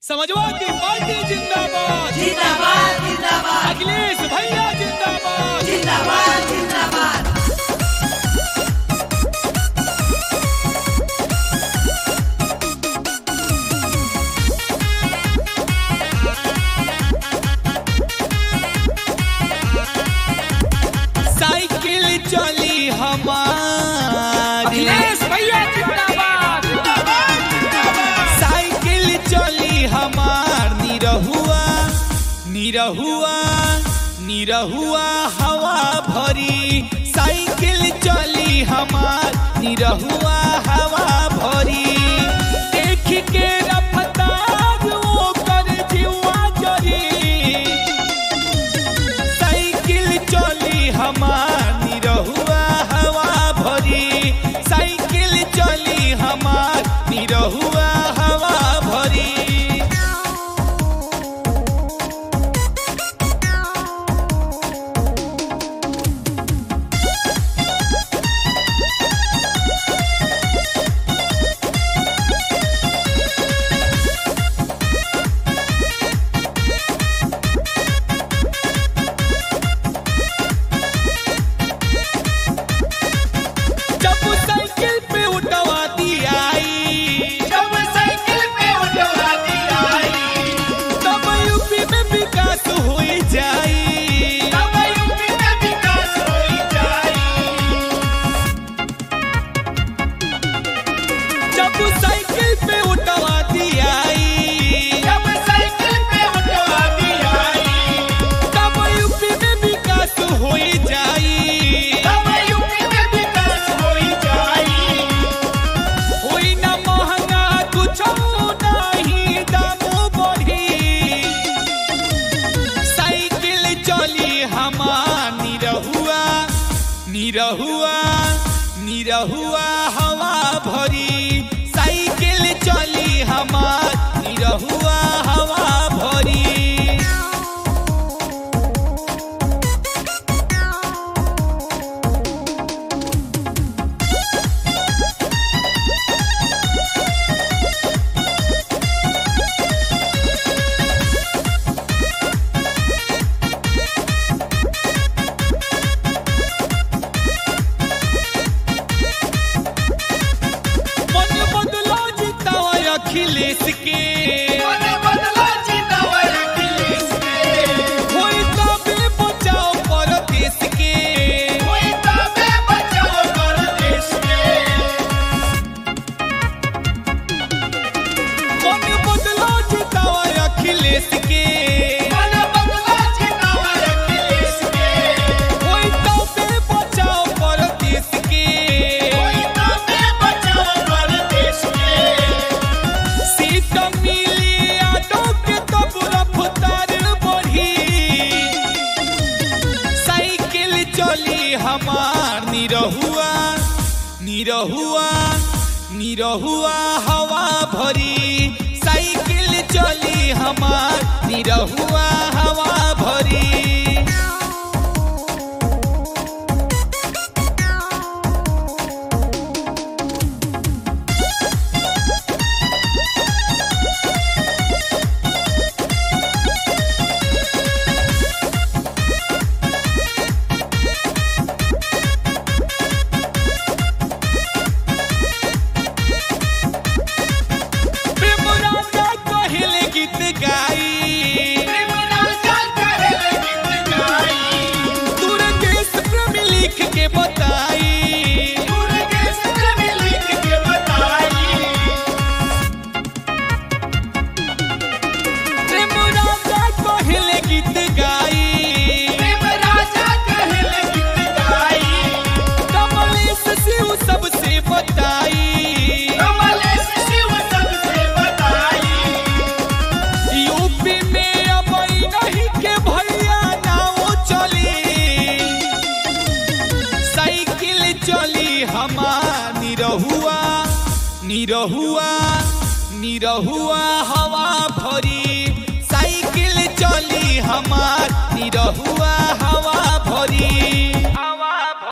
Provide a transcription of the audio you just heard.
समाजवादी पार्टी जिंदाबाद जिंदाबाद जिंदाबाद। अखिलेश भैया जिंदाबाद जिंदाबाद जिंदाबाद। साइकिल चली हमारी अखिलेश भैया जिंदाबाद साइकिल चली हमार निरहुआ निरहुआ निरहुआ हवा भरी साइकिल चली हमार निरहुआ हवा भरी देख के रफ्तार ओकर जीवा जरी साइकिल चली हमार निरहुआ हवा भरी साइकिल चली हमार निरहुआ हवा भरी जब साइकिल पे उठवा दी आई तब यूपी में विकास हो जाई जब साइकिल पे उठवा दी आई तब यूपी में विकास हो जाई होई ना महंगा कुछ नहीं दामो बढ़ी साइकिल चली हमार निरहुआ निरहुआ निरहुआ हवा भरी साइकिल चली हमार निरहुआ हवा भरी मन बदलो जितावा अखिलेश के होई तबे बचाओ परदेश के मन बदलो जितावा अखिलेश के होई तबे बचाओ परदेश के सीट मिली ऑटो के तब रफ्तार बढ़ी साइकिल चली हमार निरहुआ निरहुआ निरहुआ हवा भरी साइकिल चली हमार निरहुआ हवा भरी प्रेम राजा कहेले गीत गाई दुर्गेश प्रेम लिख के बताई प्रेम राजा कहेले गीत गाई कमलेश शिव सबसे बताई यूपी में अब नहीं के भैया नाव चली साइकिल चली हमार निरहुआ निरहुआ निरहुआ हवा भरी साइकिल चली हमार निरहुआ हवा भरी